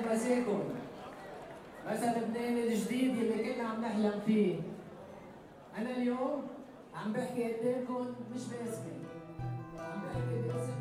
مساكن مثل لبنان الجديد اللي كنا عم نحلم فيه. أنا اليوم عم بحكي قدامكم مش باسمي، عم بحكي باسم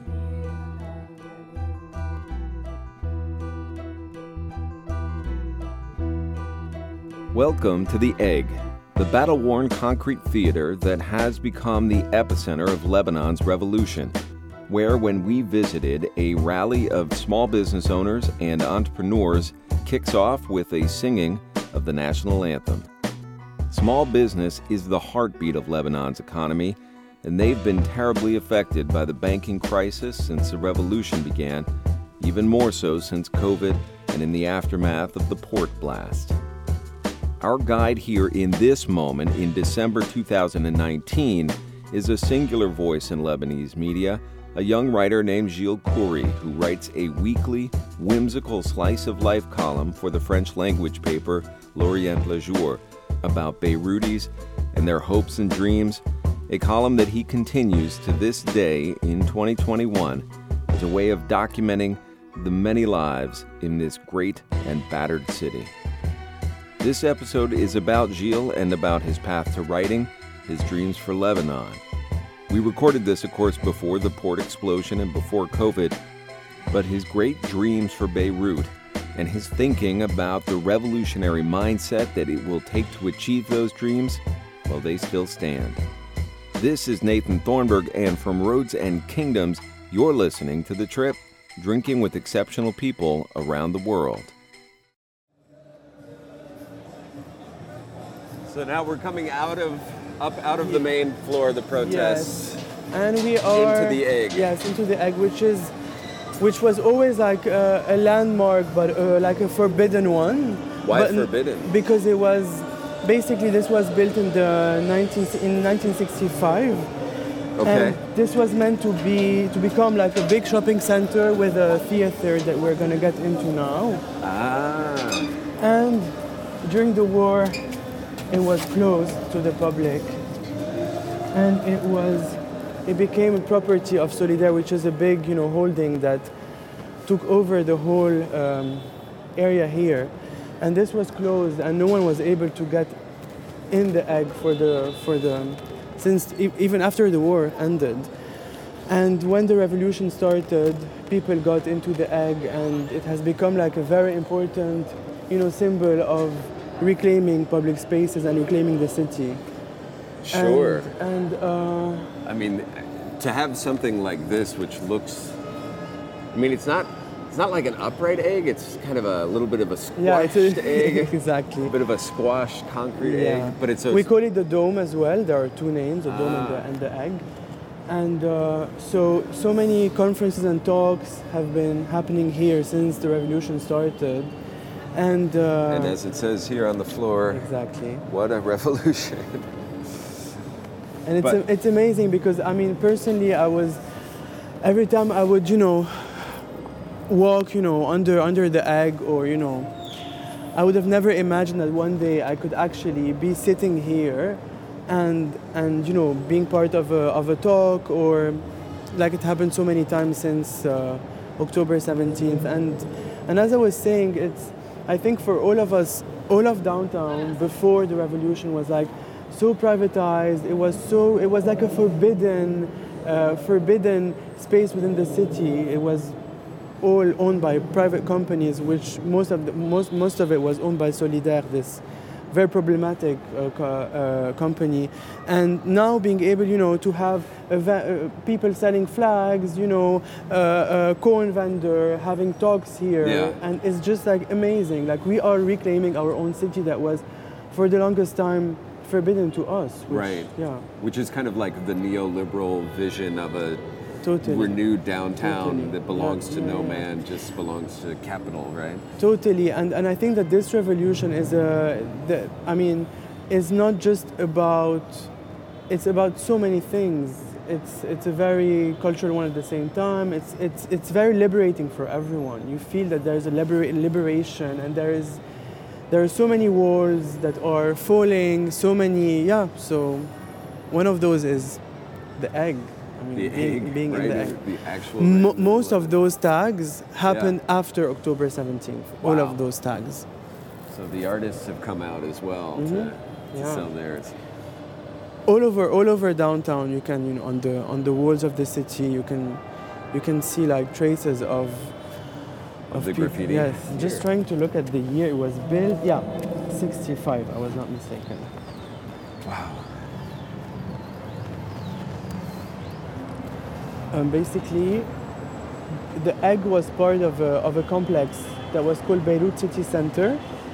Welcome to The Egg, the battle-worn concrete theater that has become the epicenter of Lebanon's revolution, where when we visited, a rally of small business owners and entrepreneurs kicks off with a singing of the national anthem. Small business is the heartbeat of Lebanon's economy, and they've been terribly affected by the banking crisis since the revolution began, even more so since COVID and in the aftermath of the port blast. Our guide here in this moment in December 2019 is a singular voice in Lebanese media, a young writer named Gilles Khoury, who writes a weekly, whimsical slice-of-life column for the French-language paper L'Orient Le Jour about Beirutis and their hopes and dreams, a column that he continues to this day in 2021 as a way of documenting the many lives in this great and battered city. This episode is about Gilles and about his path to writing, his dreams for Lebanon. We recorded this, of course, before the port explosion and before COVID, but his great dreams for Beirut and his thinking about the revolutionary mindset that it will take to achieve those dreams, well, they still stand. This is Nathan Thornburg, and from Roads and Kingdoms, you're listening to The Trip, drinking with exceptional people around the world. So now we're coming out of the main floor of the protest. Yes, and we are into the Egg. Yes, into the Egg, which was always like a landmark, but like a forbidden one. Why forbidden? Because it was basically this was built in 1965. Okay. And this was meant to become like a big shopping center with a theater that we're gonna get into now. Ah. And during the war, it was closed to the public, and it became a property of Solidaire, which is a big, holding that took over the whole area here. And this was closed, and no one was able to get in the Egg since even after the war ended. And when the revolution started, people got into the Egg, and it has become like a very important, symbol of reclaiming public spaces and reclaiming the city. Sure. And I mean, to have something like this, which looks, it's not like an upright egg. It's kind of a little bit of a squashed egg. Exactly. A bit of a squashed concrete egg, but it's we call it the dome as well. There are two names, the dome and the egg. And so many conferences and talks have been happening here since the revolution started. And as it says here on the floor, exactly. What a revolution. And it's amazing because, personally, every time I would, walk, under the Egg, or, I would have never imagined that one day I could actually be sitting here and being part of a talk, or like it happened so many times since October 17th. And as I was saying, I think for all of us, all of downtown before the revolution was like so privatized. It was like a forbidden space within the city. It was all owned by private companies, which most of it was owned by Solidaire, this very problematic company. And now being able, to have people selling flags, a corn vendor having talks here, and it's just like amazing. Like we are reclaiming our own city that was, for the longest time, forbidden to us. Which is kind of like the neoliberal vision of a renewed downtown that belongs to no man, just belongs to capital, right? Totally, and I think that this revolution is it's not just about, it's about so many things. It's a very cultural one at the same time. It's very liberating for everyone. You feel that there's a liberation, and there are so many walls that are falling, so many, so one of those is the Egg. I mean, The egg, being right? in the egg. The actual. Most of those tags happened after October 17th. All Wow. of those tags. So the artists have come out as well to Yeah. sell theirs. All over downtown, you can, you know, on the walls of the city, you can see like traces of The people. graffiti. Yes, just here. trying to look at the year it was built. Yeah, 65. I was not mistaken. Wow. Basically, the egg was part of a complex that was called Beirut City Center.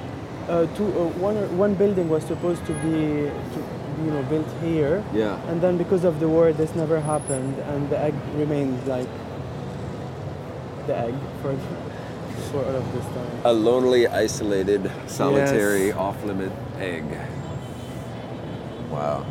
One building was supposed to be built here, Yeah. and then because of the war, this never happened, and the egg remained like the egg for all of this time. A lonely, isolated, solitary, Yes. off-limit egg. Wow.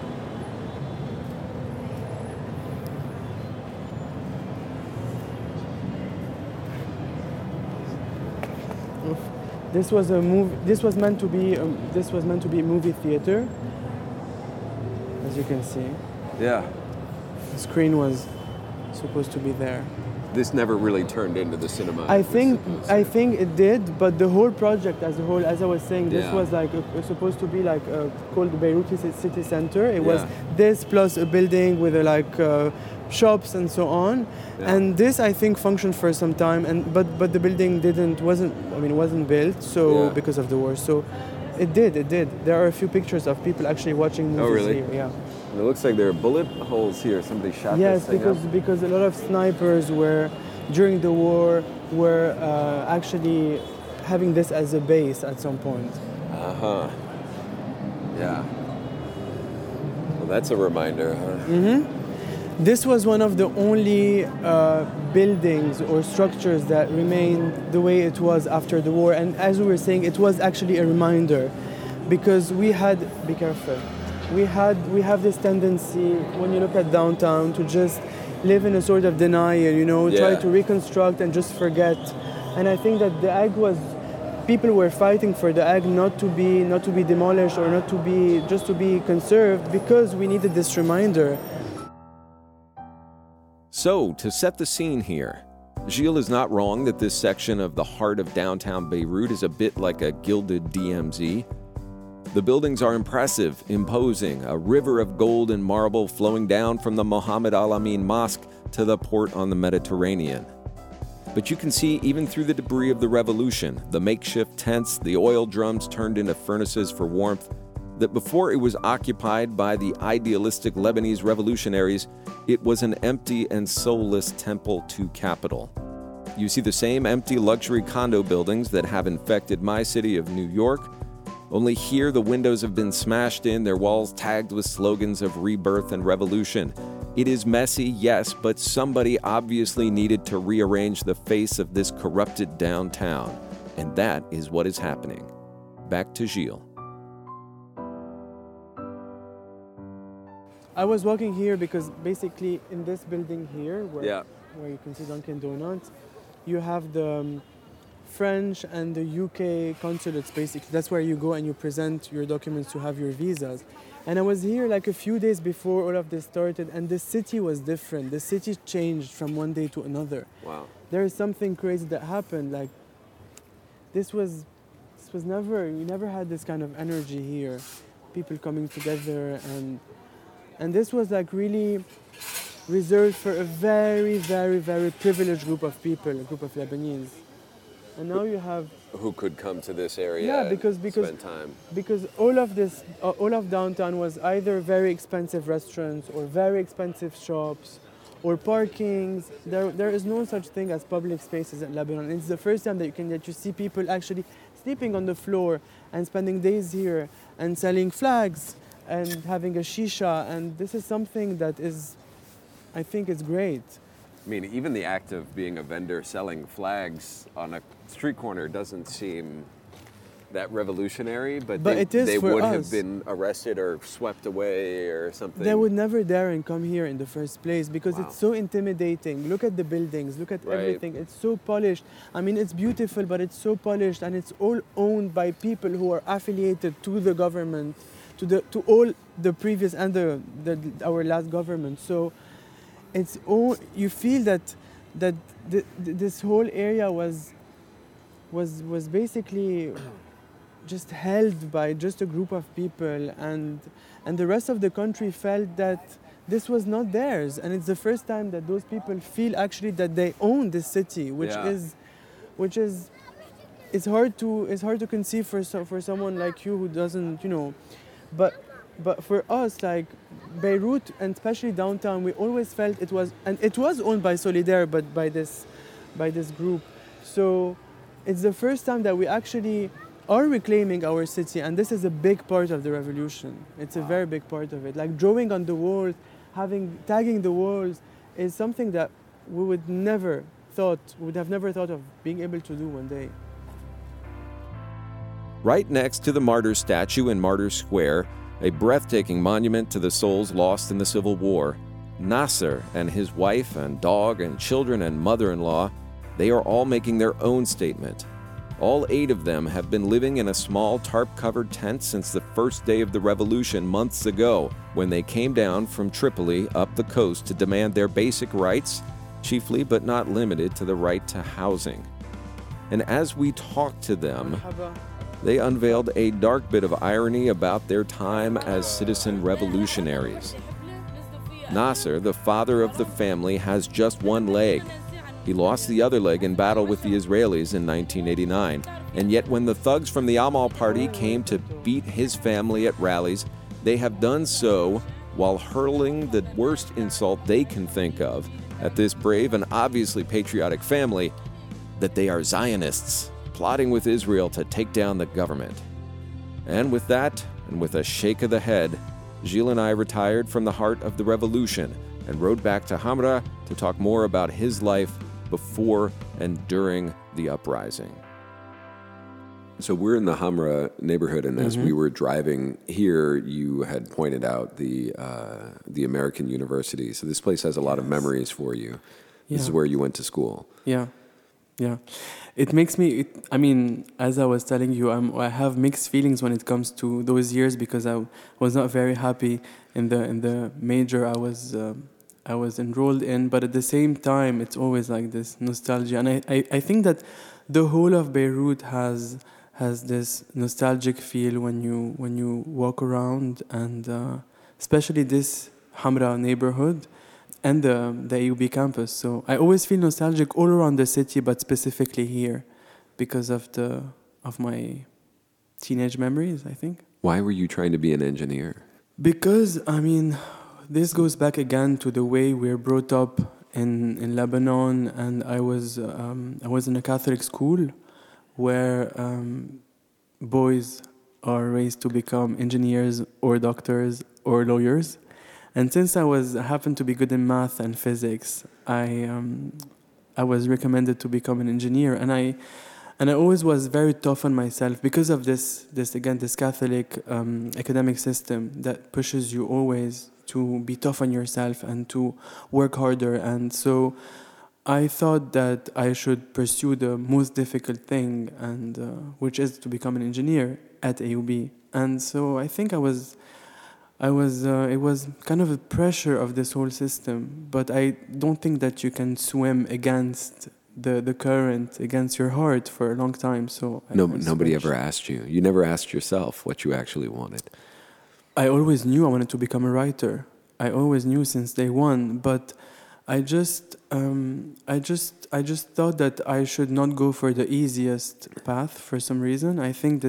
This was a movie. This was meant to be. This was meant to be a movie theater. As you can see, Yeah. the screen was supposed to be there. This never really turned into the cinema. I it was think supposed I to. think it did, but the whole project as a whole, as I was saying, this Yeah. was like supposed to be like called the Beirut City Center. It was Yeah. this plus a building with shops and so on, Yeah. and this I think functioned for some time. And but the building wasn't built Yeah. because of the war. So it did. There are a few pictures of people actually watching movies really? here. Yeah. And it looks like there are bullet holes here. Somebody shot Yes, this thing because a lot of snipers were during the war were actually having this as a base at some point. Uh-huh. Yeah. Well, that's a reminder, huh? This was one of the only buildings or structures that remained the way it was after the war. And as we were saying, it was actually a reminder, because we had, be careful, we have this tendency when you look at downtown to just live in a sort of denial, try Yeah. to reconstruct and just forget. And I think that the egg was, people were fighting for the egg not to be demolished or not to be, just to be conserved, because we needed this reminder. So, to set the scene here, Gilles is not wrong that this section of the heart of downtown Beirut is a bit like a gilded DMZ. The buildings are impressive, imposing, a river of gold and marble flowing down from the Mohammed Al Amin Mosque to the port on the Mediterranean. But you can see, even through the debris of the revolution, the makeshift tents, the oil drums turned into furnaces for warmth, that before it was occupied by the idealistic Lebanese revolutionaries, it was an empty and soulless temple to capital. You see the same empty luxury condo buildings that have infected my city of New York, only here the windows have been smashed in, their walls tagged with slogans of rebirth and revolution. It is messy, yes, but somebody obviously needed to rearrange the face of this corrupted downtown, and that is what is happening. Back to Gilles. I was walking here because basically in this building here, where Yeah. you can see Dunkin' Donuts, you have the French and the UK consulates. Basically, that's where you go and you present your documents to have your visas. And I was here like a few days before all of this started, and the city was different. The city changed from one day to another. Wow. There is something crazy that happened. Like this was never, we never had this kind of energy here. People coming together, and this was like really reserved for a very, very, very privileged group of people, a group of Lebanese. And now you have, Who could come to this area Yeah, and because- spend time? because all of downtown was either very expensive restaurants or very expensive shops or parkings. There is no such thing as public spaces in Lebanon. It's the first time that you see people actually sleeping on the floor and spending days here and selling flags and having a shisha, and this is something that is, I think it's great. I mean, even the act of being a vendor selling flags on a street corner doesn't seem that revolutionary, but it is they for would us. have been arrested or swept away or something. They would never dare and come here in the first place because Wow. it's so intimidating. Look at the buildings, look at Right. everything. It's so polished. I mean, it's beautiful, but it's so polished, and it's all owned by people who are affiliated to the government, to all the previous and our last government. So it's all, you feel that this whole area was basically just held by just a group of people, and the rest of the country felt that this was not theirs, and it's the first time that those people feel actually that they own this city, which is it's hard to conceive for someone like you who doesn't, but for us, like Beirut and especially downtown, we always felt it was owned by Solidaire, but by this group. So it's the first time that we actually are reclaiming our city, and this is a big part of the revolution. It's a very big part of it. Like drawing on the walls, tagging the walls is something that we would have never thought of being able to do one day. Right next to the Martyrs statue in Martyrs Square, a breathtaking monument to the souls lost in the Civil War, Nasser and his wife and dog and children and mother-in-law, they are all making their own statement. All 8 of them have been living in a small tarp-covered tent since the first day of the revolution months ago, when they came down from Tripoli up the coast to demand their basic rights, chiefly but not limited to the right to housing. And as we talked to them, they unveiled a dark bit of irony about their time as citizen revolutionaries. Nasser, the father of the family, has just one leg. He lost the other leg in battle with the Israelis in 1989, and yet when the thugs from the Amal party came to beat his family at rallies, they have done so while hurling the worst insult they can think of at this brave and obviously patriotic family, that they are Zionists, plotting with Israel to take down the government. And with that, and with a shake of the head, Gilles and I retired from the heart of the revolution and rode back to Hamra to talk more about his life before and during the uprising. So we're in the Hamra neighborhood, and as we were driving here, you had pointed out the American University. So this place has a lot of memories for you. This is where you went to school. Yeah. It makes me, as I was telling you, I have mixed feelings when it comes to those years, because I was not very happy in the major I was enrolled in, but at the same time, it's always like this nostalgia. And I think that the whole of Beirut has this nostalgic feel when you walk around, and especially this Hamra neighborhood and the AUB campus. So I always feel nostalgic all around the city, but specifically here because of my teenage memories, I think. Why were you trying to be an engineer? Because, this goes back again to the way we're brought up in Lebanon, and I was in a Catholic school where boys are raised to become engineers or doctors or lawyers. And since I happened to be good in math and physics, I was recommended to become an engineer, and I always was very tough on myself because of this Catholic academic system that pushes you always to be tough on yourself and to work harder. And so I thought that I should pursue the most difficult thing, and which is to become an engineer at AUB. And so I think it was kind of a pressure of this whole system, but I don't think that you can swim against the current, against your heart for a long time. So nobody ever asked you. You never asked yourself what you actually wanted. I always knew I wanted to become a writer. I always knew since day one, but I just thought that I should not go for the easiest path for some reason. I think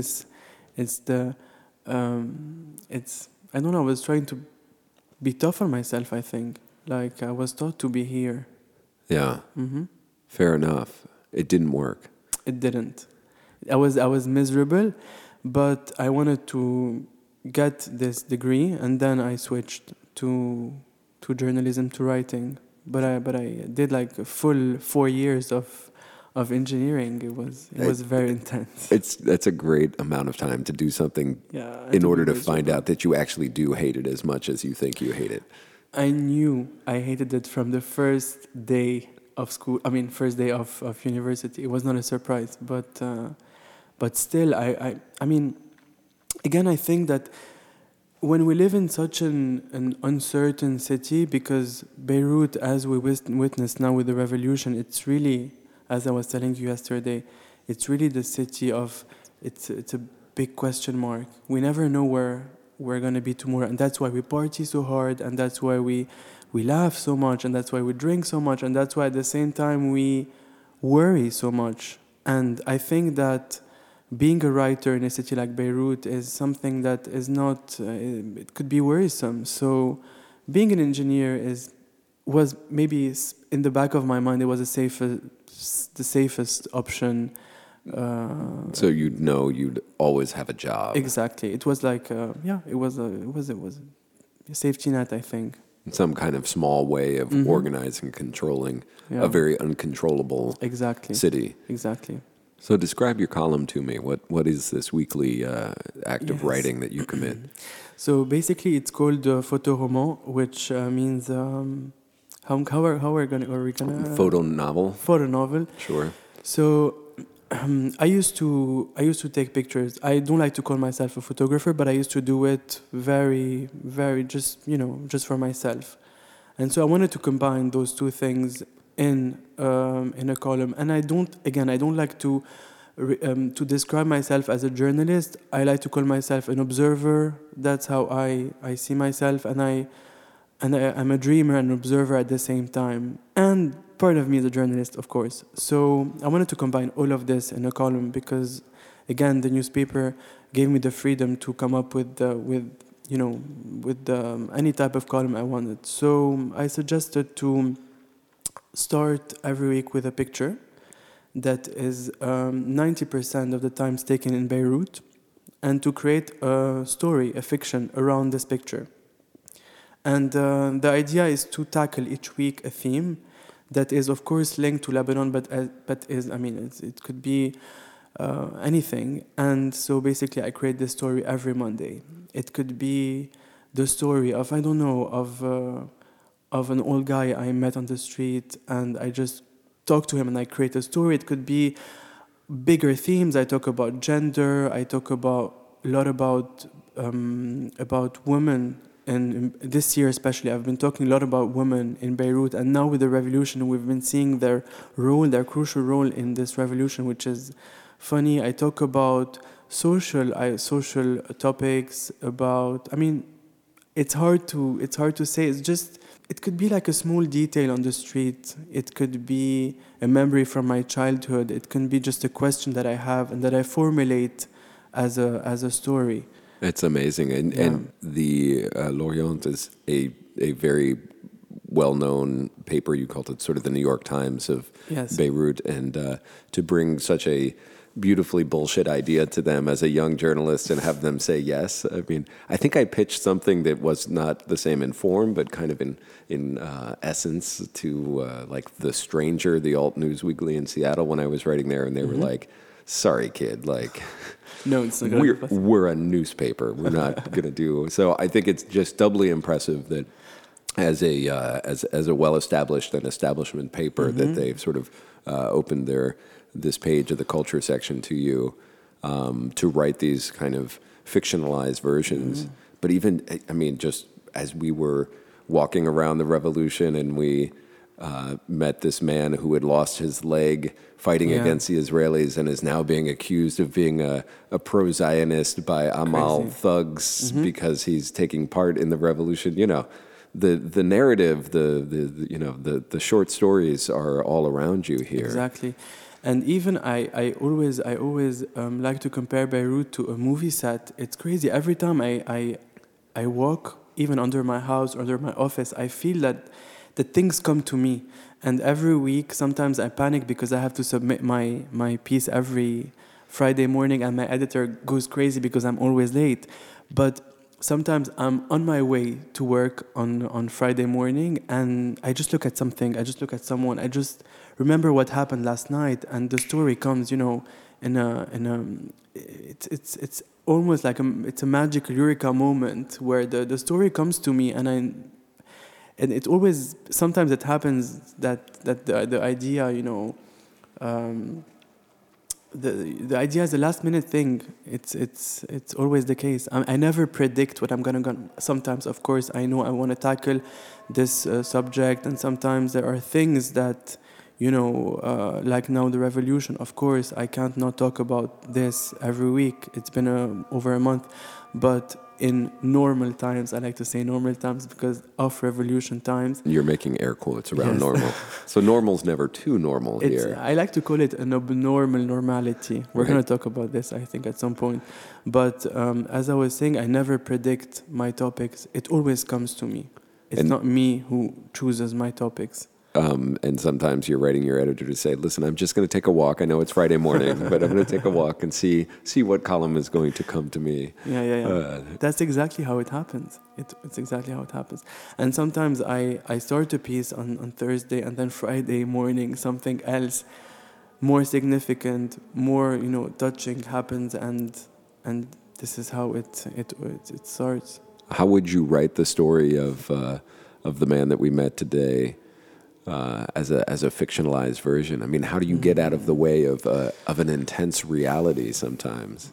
I don't know, I was trying to be tough on myself, I think. Like, I was taught to be here. Yeah. Mm-hmm. Fair enough. It didn't work. It didn't. I was miserable, but I wanted to get this degree, and then I switched to journalism, to writing. But I did like a full 4 years of engineering. It was very intense. That's a great amount of time to do something in order to find out that you actually do hate it as much as you think you hate it. I knew I hated it from the first day of school. First day of university. It was not a surprise, but still, again, I think that when we live in such an uncertain city, because Beirut, as we witness now with the revolution, it's really, as I was telling you yesterday, it's really the city of, it's a big question mark. We never know where we're going to be tomorrow, and that's why we party so hard, and that's why we laugh so much, and that's why we drink so much, and that's why at the same time we worry so much. And I think that being a writer in a city like Beirut is something that is not, it could be worrisome. So being an engineer was maybe in the back of my mind, it was the safest option. So you'd always have a job. Exactly. It was like, it was a safety net, I think. Some kind of small way of organizing, controlling a very uncontrollable city. Exactly. So describe your column to me. What is this weekly act of writing that you commit? So basically, it's called photoroman, which means how are we gonna photo novel. Photo novel. Sure. So I used to take pictures. I don't like to call myself a photographer, but I used to do it very, very just for myself. And so I wanted to combine those two things in a column. And I don't like to describe myself as a journalist. I like to call myself an observer. That's how I see myself, and I'm a dreamer and an observer at the same time. And part of me is a journalist, of course. So I wanted to combine all of this in a column because, again, the newspaper gave me the freedom to come up with any type of column I wanted. So I suggested to start every week with a picture that is 90% of the times taken in Beirut, and to create a story, a fiction around this picture. And the idea is to tackle each week a theme that is, of course, linked to Lebanon, but it could be anything. And so basically, I create this story every Monday. It could be the story of an old guy I met on the street, and I just talk to him and I create a story. It could be bigger themes. I talk about gender. I talk a lot about women. And this year especially, I've been talking a lot about women in Beirut. And now with the revolution, we've been seeing their crucial role in this revolution, which is funny. I talk about social topics, it's hard to say. It's just, it could be like a small detail on the street. It could be a memory from my childhood. It can be just a question that I have and that I formulate as a story. It's amazing. And the L'Orient is a very well-known paper. You called it sort of the New York Times of Beirut. And to bring such a beautifully bullshit idea to them as a young journalist and have them say yes. I mean, I think I pitched something that was not the same in form, but kind of in essence to like The Stranger, the alt news weekly in Seattle when I was writing there. And they were like, sorry, kid, like... No, it's not we're a newspaper. We're not going to do... So I think it's just doubly impressive that as a well-established and establishment paper that they've sort of opened this page of the culture section to you to write these kind of fictionalized versions. But even, just as we were walking around the revolution and we met this man who had lost his leg fighting against the Israelis and is now being accused of being a pro-Zionist by Amal thugs because he's taking part in the revolution. You know, the narrative, the short stories are all around you here. Exactly. And even I always like to compare Beirut to a movie set. It's crazy. Every time I walk, even under my house or under my office, I feel that things come to me. And every week, sometimes I panic because I have to submit my piece every Friday morning, and my editor goes crazy because I'm always late. But sometimes I'm on my way to work on Friday morning, and I just look at something, I just look at someone, I just remember what happened last night, and the story comes, it's almost like it's a magical eureka moment where the story comes to me, and it always, sometimes it happens that the idea, the idea is a last minute thing. It's always the case. I never predict what I'm gonna go. Sometimes, of course, I know I want to tackle this subject, and sometimes there are things that, like now the revolution. Of course, I can't not talk about this every week. It's been over a month, but in normal times, I like to say normal times because of revolution times. You're making air quotes around Yes. normal. So normal's never too normal here. I like to call it an abnormal normality. We're Right. going to talk about this, I think, at some point. But as I was saying, I never predict my topics. It always comes to me. It's not me who chooses my topics. And sometimes you're writing your editor to say, listen, I'm just going to take a walk. I know it's Friday morning, but I'm going to take a walk and see what column is going to come to me. Yeah. That's exactly how it happens. It's exactly how it happens. And sometimes I start a piece on Thursday, and then Friday morning something else more significant, more touching happens, and this is how it starts. How would you write the story of the man that we met today? As a fictionalized version. I mean, how do you get out of the way of an intense reality sometimes?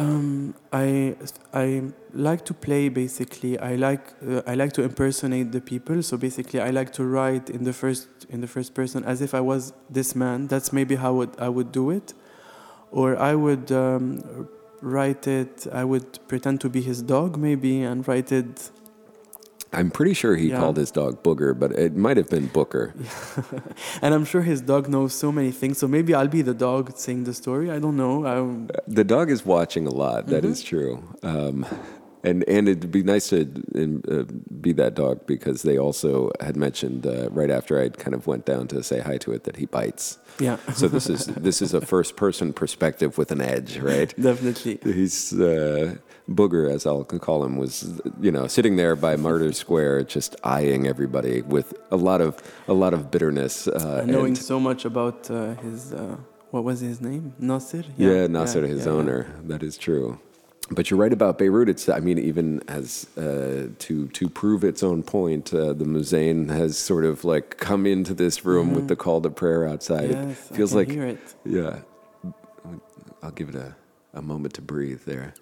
I like to play. Basically, I like to impersonate the people. So basically, I like to write in the first person as if I was this man. That's maybe how I would do it, or I would write it. I would pretend to be his dog maybe and write it. I'm pretty sure he called his dog Booger, but it might have been Booker. And I'm sure his dog knows so many things. So maybe I'll be the dog saying the story. I don't know. The dog is watching a lot. That is true. And it'd be nice to be that dog because they also had mentioned right after I kind of went down to say hi to it that he bites. Yeah. So this is a first person perspective with an edge, right? Definitely. He's Booger, as I'll call him, was sitting there by Martyr Square, just eyeing everybody with a lot of bitterness. Knowing so much about his what was his name? Nasser. Yeah, Nasser, his owner. Yeah. That is true. But you're right about Beirut. Even as to prove its own point, the Muzain has sort of like come into this room with the call to prayer outside. Yes, it feels I can hear it. Yeah. I'll give it a moment to breathe there.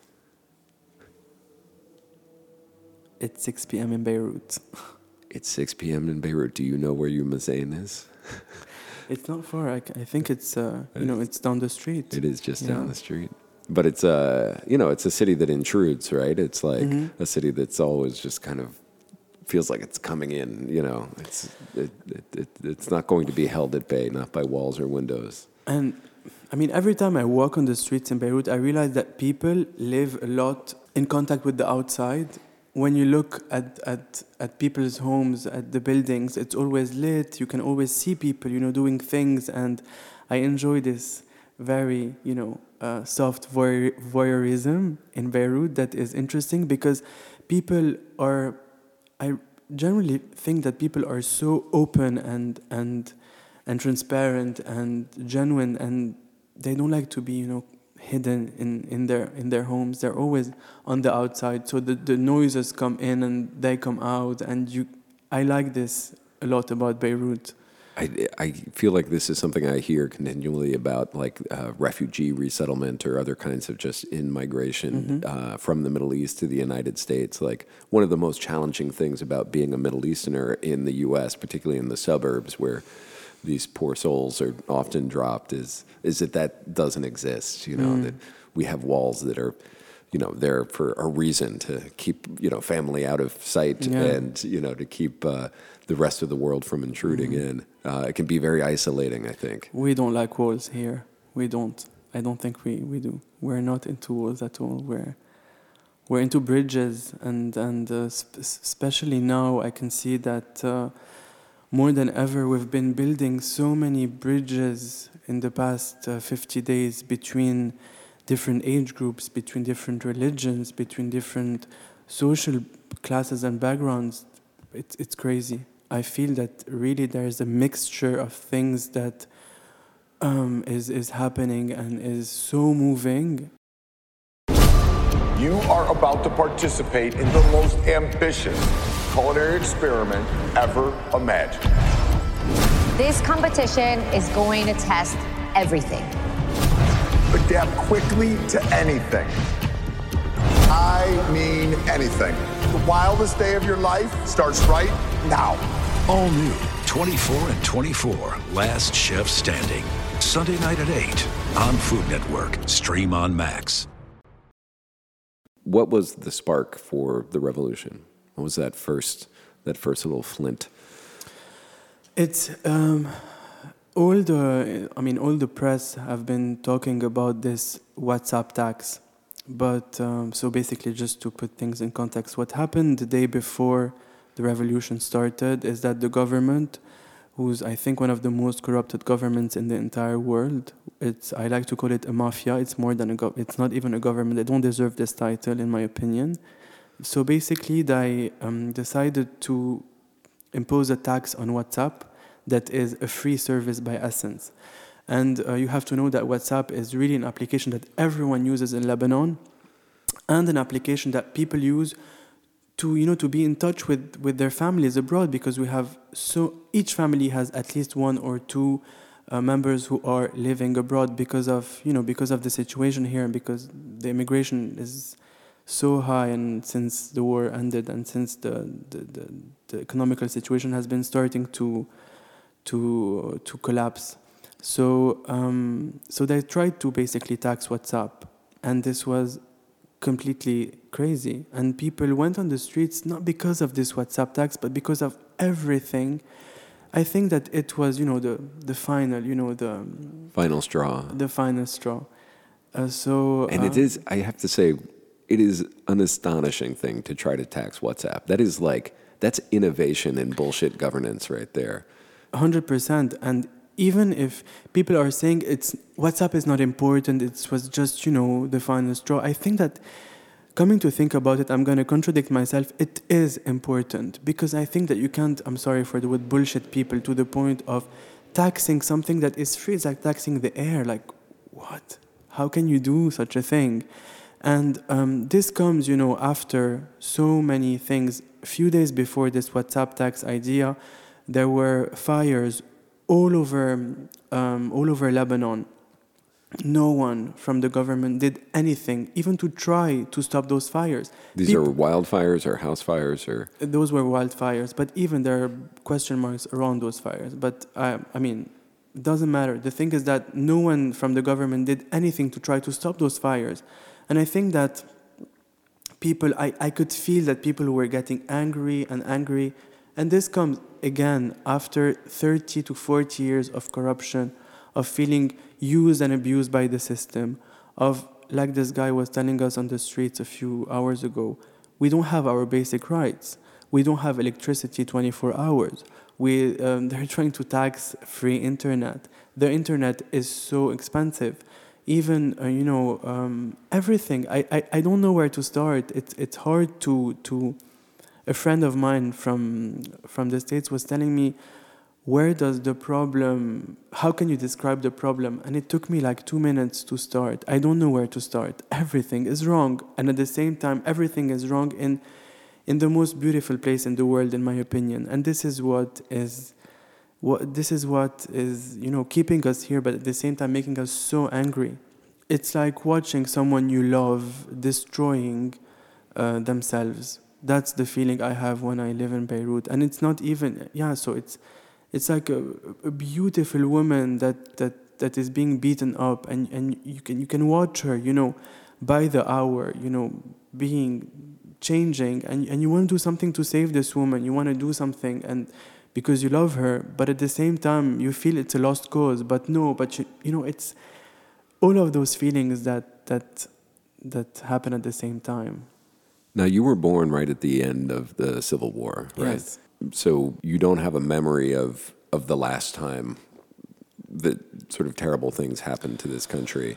It's 6 p.m. in Beirut. It's 6 p.m. in Beirut. Do you know where your Muzain is? It's not far. I think it's it's down the street. It is just down the street. But it's it's a city that intrudes, right? It's like a city that's always just kind of feels like it's coming in. It's not going to be held at bay, not by walls or windows. And I mean, every time I walk on the streets in Beirut, I realize that people live a lot in contact with the outside. When you look at people's homes, at the buildings, it's always lit. You can always see people, doing things, and I enjoy this very, soft voyeurism in Beirut that is interesting because I generally think that people are so open and transparent and genuine, and they don't like to be, hidden in their homes. They're always on the outside, so the noises come in and they come out, and I like this a lot about Beirut. I feel like this is something I hear continually about, like refugee resettlement or other kinds of just in-migration from the Middle East to the United States. Like, one of the most challenging things about being a Middle Easterner in the U.S., particularly in the suburbs where these poor souls are often dropped, is that doesn't exist. That we have walls that are, there for a reason to keep, family out of sight and, to keep the rest of the world from intruding in. It can be very isolating, I think. We don't like walls here. We don't. I don't think we do. We're not into walls at all. We're into bridges, and especially now I can see that more than ever we've been building so many bridges in the past 50 days between different age groups, between different religions, between different social classes and backgrounds. It's crazy. I feel that really there is a mixture of things that is happening and is so moving. You are about to participate in the most ambitious culinary experiment ever imagined. This competition is going to test everything. adapt quickly to anything. I mean anything. The wildest day of your life starts right now. All new 24 and 24, Last Chef Standing. Sunday night at 8 on Food Network. Stream on Max. What was the spark for the revolution? What was that first little flint? It's all the press have been talking about this WhatsApp tax, but so basically, just to put things in context, what happened the day before the revolution started is that the government, who's I think one of the most corrupted governments in the entire world, I like to call it a mafia. It's more than it's not even a government. They don't deserve this title, in my opinion. So basically, they decided to impose a tax on WhatsApp that is a free service by essence. And you have to know that WhatsApp is really an application that everyone uses in Lebanon, and an application that people use to be in touch with their families abroad, because each family has at least one or two members who are living abroad because of the situation here, and because the immigration is so high, and since the war ended, and since the economical situation has been starting to collapse. So they tried to basically tax WhatsApp, and this was completely crazy. And people went on the streets not because of this WhatsApp tax, but because of everything. I think that it was, the final, the Final straw. The final straw. And it is, I have to say, it is an astonishing thing to try to tax WhatsApp. That's innovation in bullshit governance right there. 100%. And even if people are saying WhatsApp is not important, it was just, the final straw, I think that, coming to think about it, I'm going to contradict myself. It is important, because I think that you can't, I'm sorry for the word, bullshit people to the point of taxing something that is free. It's like taxing the air. Like, what? How can you do such a thing? And this comes, after so many things. A few days before this WhatsApp tax idea, there were fires all over Lebanon. No one from the government did anything, even to try to stop those fires. These are wildfires or house fires? Those were wildfires, but even there are question marks around those fires. But, it doesn't matter. The thing is that no one from the government did anything to try to stop those fires. And I think that I could feel that people were getting angry. And this comes, again, after 30 to 40 years of corruption, of feeling used and abused by the system, of, like this guy was telling us on the streets a few hours ago, we don't have our basic rights. We don't have electricity 24 hours. They're trying to tax free internet. The internet is so expensive. Even, everything. I don't know where to start. It's hard to a friend of mine from the States was telling me, where does the problem, how can you describe the problem? And it took me like 2 minutes to start. I don't know where to start. Everything is wrong. And at the same time, everything is wrong in the most beautiful place in the world, in my opinion. And this is what is keeping us here, but at the same time making us so angry. It's like watching someone you love destroying themselves. That's the feeling I have when I live in Beirut. And it's not even, so it's like a beautiful woman that is being beaten up, and you can watch her, by the hour, changing, and you want to do something to save this woman. You want to do something, and because you love her, but at the same time you feel it's a lost cause. But it's all of those feelings that happen at the same time. Now, you were born right at the end of the Civil War, right? Yes. So you don't have a memory of the last time that sort of terrible things happened to this country.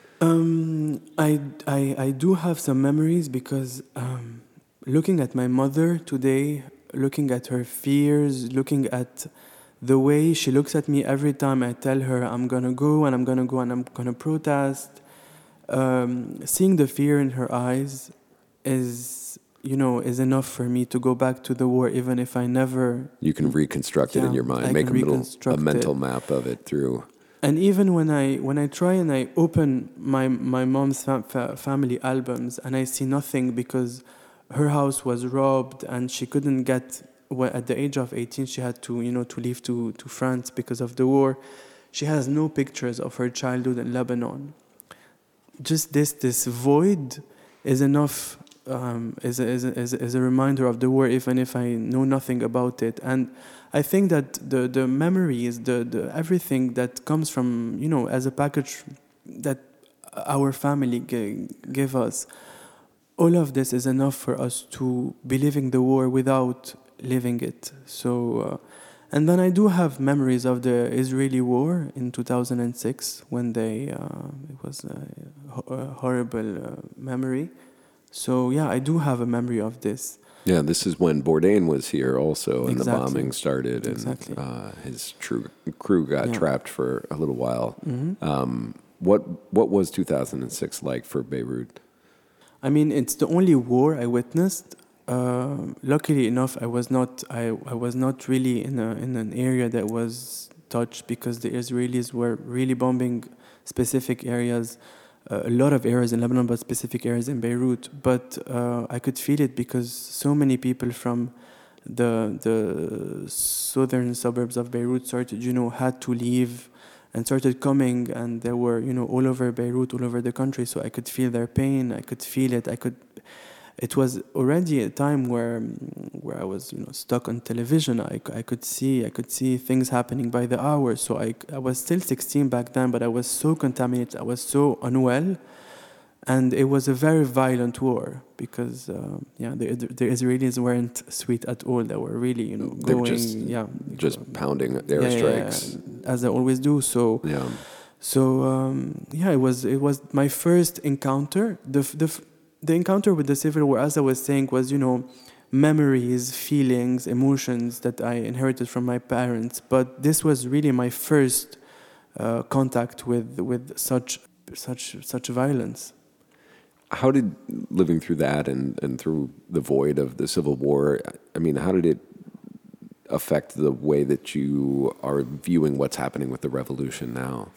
I do have some memories, because looking at my mother today, looking at her fears, looking at the way she looks at me every time I tell her I'm gonna go and I'm gonna protest, seeing the fear in her eyes is enough for me to go back to the war, even if I never... You can reconstruct it in your mind, make a mental map of it through... And even when I try and I open my mom's family albums and I see nothing because her house was robbed and she couldn't get, at the age of 18 she had to to leave to France because of the war. She has no pictures of her childhood in Lebanon. Just this void is enough, is a reminder of the war, even if I know nothing about it. And I think that the memories, the everything that comes from, as a package that our family give us, all of this is enough for us to be living the war without living it. So, and then I do have memories of the Israeli war in 2006 when it was a horrible memory. So yeah, I do have a memory of this. Yeah, this is when Bourdain was here also, and Exactly. the bombing started, and Exactly. His crew got trapped for a little while. Mm-hmm. What was 2006 like for Beirut? I mean, it's the only war I witnessed. Luckily enough, I was not really in an area that was touched, because the Israelis were really bombing specific areas. A lot of areas in Lebanon, but specific areas in Beirut. But I could feel it because so many people from the southern suburbs of Beirut started, had to leave and started coming, and they were, all over Beirut, all over the country. So I could feel their pain. I could feel it. It was already a time where I was, stuck on television. I could see things happening by the hour. So I was still 16 back then, but I was so contaminated. I was so unwell, and it was a very violent war because the Israelis weren't sweet at all. They were really They were just pounding airstrikes as they always do. So yeah. So it was my first encounter. The encounter with the civil war, as I was saying, was, memories, feelings, emotions that I inherited from my parents. But this was really my first contact with such violence. How did living through that and through the void of the Civil War, I mean, how did it affect the way that you are viewing what's happening with the revolution now?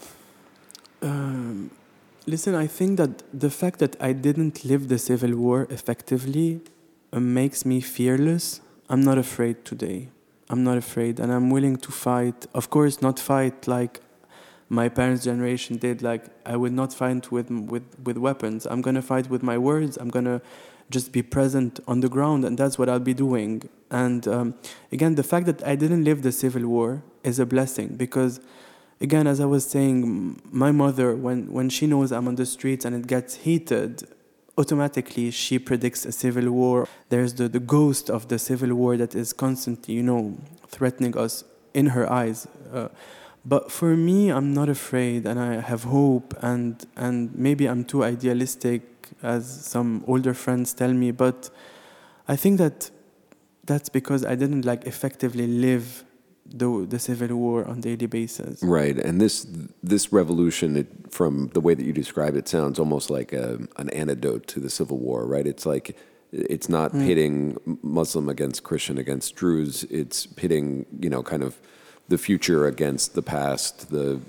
Listen, I think that the fact that I didn't live the Civil War effectively makes me fearless. I'm not afraid today. I'm not afraid, and I'm willing to fight. Of course, not fight like my parents' generation did. Like, I would not fight with weapons. I'm gonna fight with my words. I'm gonna just be present on the ground, and that's what I'll be doing. And again, the fact that I didn't live the Civil War is a blessing, because again, as I was saying, my mother, when she knows I'm on the streets and it gets heated, automatically she predicts a civil war. There's the ghost of the civil war that is constantly, threatening us in her eyes. But for me, I'm not afraid, and I have hope, and maybe I'm too idealistic, as some older friends tell me, but I think that's because I didn't effectively live the civil war on a daily basis. Right, and this revolution, from the way that you describe it, sounds almost like an antidote to the Civil War, right? It's like it's not pitting Muslim against Christian against Druze. It's pitting, kind of the future against the past. The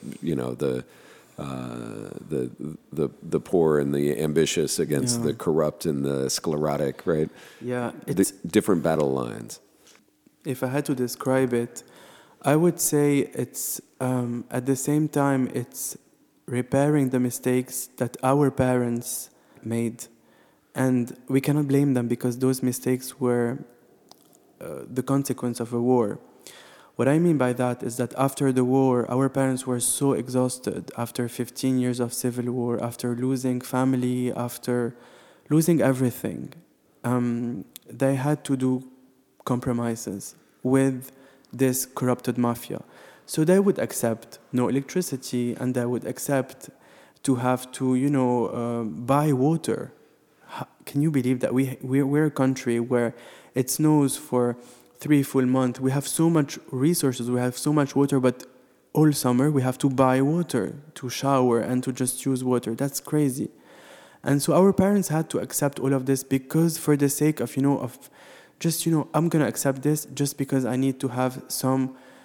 poor and the ambitious against the corrupt and the sclerotic, right? Yeah, it's different battle lines. If I had to describe it, I would say it's, at the same time, it's repairing the mistakes that our parents made. And we cannot blame them, because those mistakes were the consequence of a war. What I mean by that is that after the war, our parents were so exhausted after 15 years of civil war, after losing family, after losing everything. They had to do compromises with this corrupted mafia. So they would accept no electricity, and they would accept to have to, buy water. Can you believe that we're a country where it snows for 3 full months? We have so much resources, we have so much water, but all summer we have to buy water to shower and to just use water. That's crazy. And so our parents had to accept all of this, because for the sake of, I'm going to accept this just because I need to have some,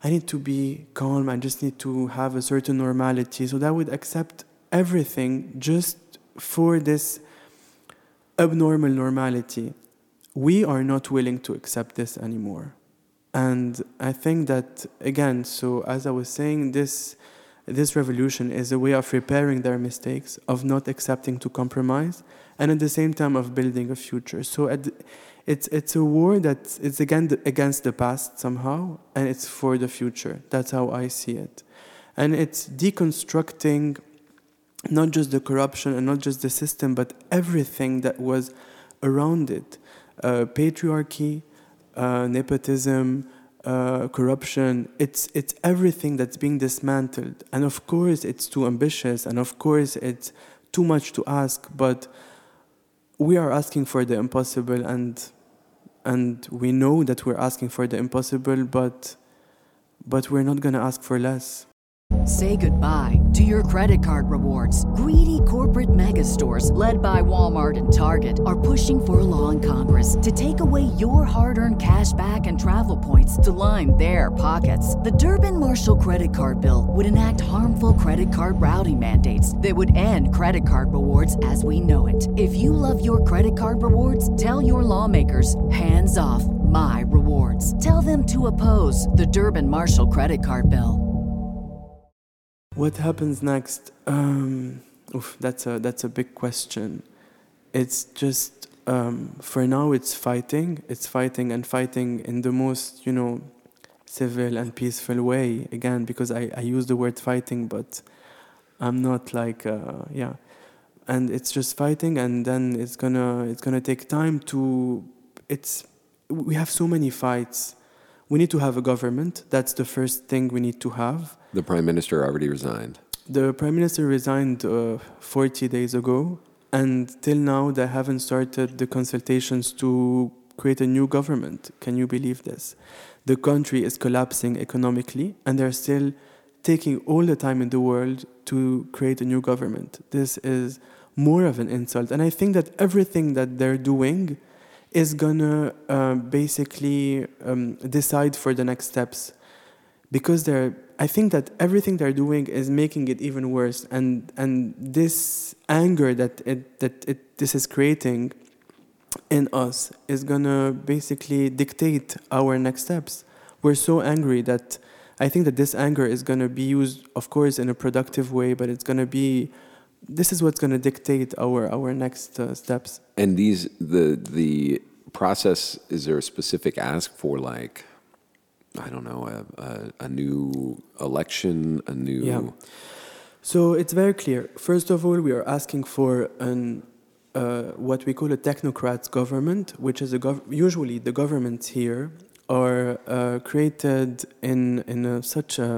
I need to be calm, I just need to have a certain normality. So that I would accept everything just for this abnormal normality. We are not willing to accept this anymore. And I think that, again, so as I was saying, this revolution is a way of repairing their mistakes, of not accepting to compromise, and at the same time of building a future. So it's a war that it's again against the past somehow, and it's for the future. That's how I see it. And it's deconstructing not just the corruption and not just the system, but everything that was around it. Patriarchy, nepotism, corruption, it's everything that's being dismantled. And of course it's too ambitious, and of course it's too much to ask, but we are asking for the impossible, and we know that we're asking for the impossible, but we're not going to ask for less. Say goodbye to your credit card rewards. Greedy corporate mega stores, led by Walmart and Target, are pushing for a law in Congress to take away your hard-earned cash back and travel points to line their pockets. The Durbin-Marshall credit card bill would enact harmful credit card routing mandates that would end credit card rewards as we know it. If you love your credit card rewards, tell your lawmakers, hands off my rewards. Tell them to oppose the Durbin-Marshall credit card bill. What happens next? That's a big question. It's just, for now it's fighting and fighting in the most, civil and peaceful way. Again, because I use the word fighting, but I'm not like, And it's just fighting, and then it's gonna take time we have so many fights. We need to have a government. That's the first thing we need to have. The Prime Minister already resigned. The Prime Minister resigned 40 days ago, and till now they haven't started the consultations to create a new government. Can you believe this? The country is collapsing economically, and they're still taking all the time in the world to create a new government. This is more of an insult. And I think that everything that they're doing is gonna basically decide for the next steps. Because I think that everything they're doing is making it even worse, and this anger that this is creating in us is gonna basically dictate our next steps. We're so angry that I think that this anger is gonna be used, of course, in a productive way, but this is what's gonna dictate our next steps. And the process, is there a specific ask for, like, I don't know, a new election, a new... Yeah. So it's very clear. First of all, we are asking for what we call a technocrats government, which is usually the governments here are created in such a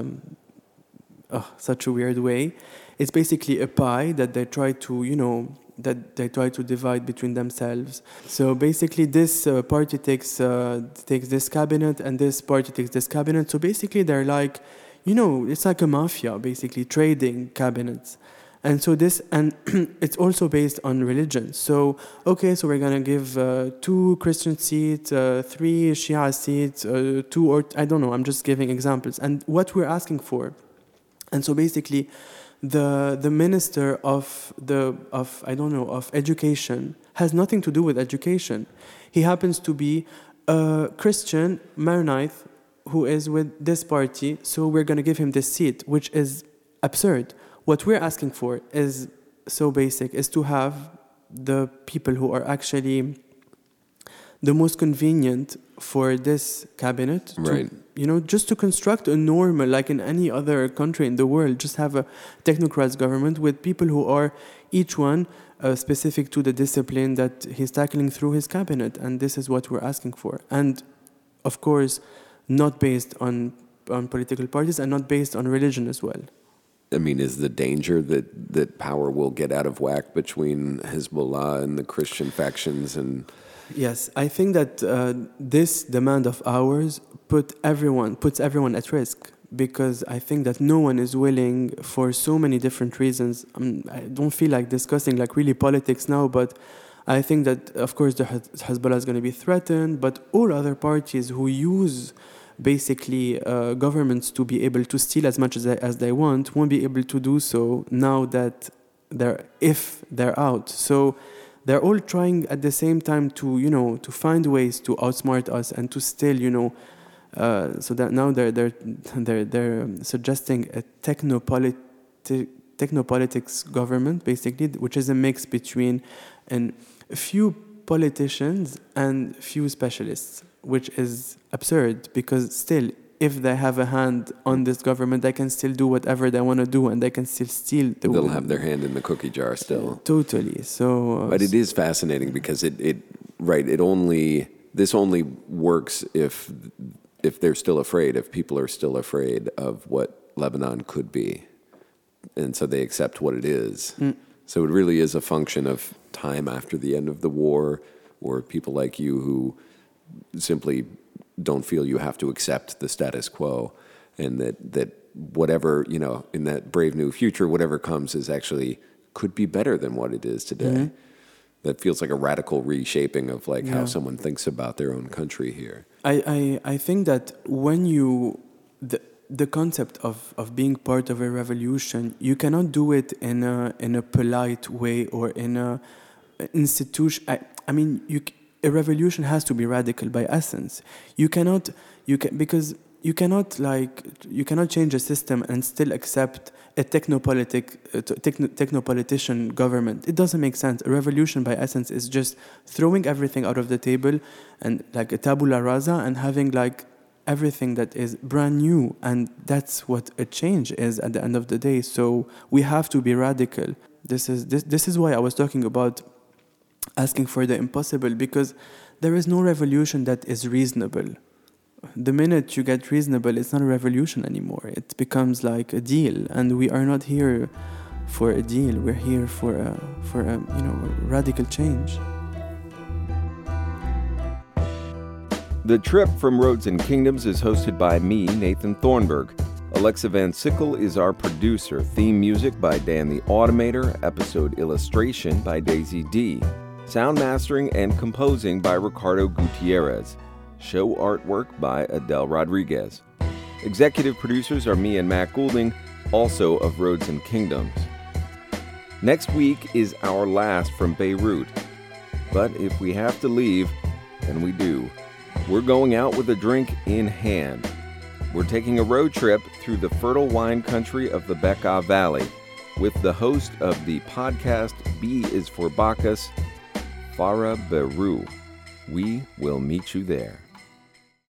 weird way. It's basically a pie that they try to divide between themselves. So basically this party takes this cabinet, and this party takes this cabinet. So basically they're like, it's like a mafia, basically, trading cabinets. And so it's also based on religion. So, so we're going to give 2 Christian seats, 3 Shia seats, 2 or, I don't know, I'm just giving examples. And what we're asking for. And so basically, the minister of education has nothing to do with education. He happens to be a Christian Maronite who is with this party, so we're going to give him this seat, which is absurd. What we're asking for is so basic, is to have the people who are actually the most convenient for this cabinet, right. Just to construct a normal, like in any other country in the world, just have a technocrats government with people who are each one specific to the discipline that he's tackling through his cabinet. And this is what we're asking for. And of course, not based on political parties and not based on religion as well. I mean, is the danger that power will get out of whack between Hezbollah and the Christian factions? And yes, I think that this demand of ours puts everyone at risk, because I think that no one is willing, for so many different reasons. I don't feel like discussing like really politics now, but I think that, of course, the Hezbollah is going to be threatened, but all other parties who use basically governments to be able to steal as much as they want won't be able to do so now that if they're out. So they're all trying at the same time to find ways to outsmart us and to still so that now they're suggesting a technopolitics government, basically, which is a mix between a few politicians and few specialists, which is absurd because still, if they have a hand on this government, they can still do whatever they want to do, and they can still steal. They'll have their hand in the cookie jar still. Totally. So, but it is fascinating because this only works if they're still afraid, if people are still afraid of what Lebanon could be, and so they accept what it is. So it really is a function of time after the end of the war, or people like you who simply don't feel you have to accept the status quo, and that whatever, in that brave new future, whatever comes is actually could be better than what it is today. That feels like a radical reshaping of how someone thinks about their own country here. I think that when the concept of being part of a revolution, you cannot do it in a polite way or in a institution. A revolution has to be radical by essence. You cannot change a system and still accept a technopolitician government. It doesn't make sense. A revolution by essence is just throwing everything out of the table and like a tabula rasa and having everything that is brand new, and that's what a change is at the end of the day. So we have to be radical. This is why I was talking about asking for the impossible, because there is no revolution that is reasonable. The minute you get reasonable, it's not a revolution anymore. It becomes like a deal, and we are not here for a deal. We're here for a radical change. The Trip from Roads and Kingdoms is hosted by me, Nathan Thornburg. Alexa Van Sickle is our producer. Theme music by Dan the Automator. Episode illustration by Daisy D. Sound mastering and composing by Ricardo Gutierrez. Show artwork by Adele Rodriguez. Executive producers are me and Matt Goulding, also of Roads and Kingdoms. Next week is our last from Beirut. But if we have to leave, and we do, we're going out with a drink in hand. We're taking a road trip through the fertile wine country of the Bekaa Valley with the host of the podcast B is for Bacchus, Farah Beru. We will meet you there.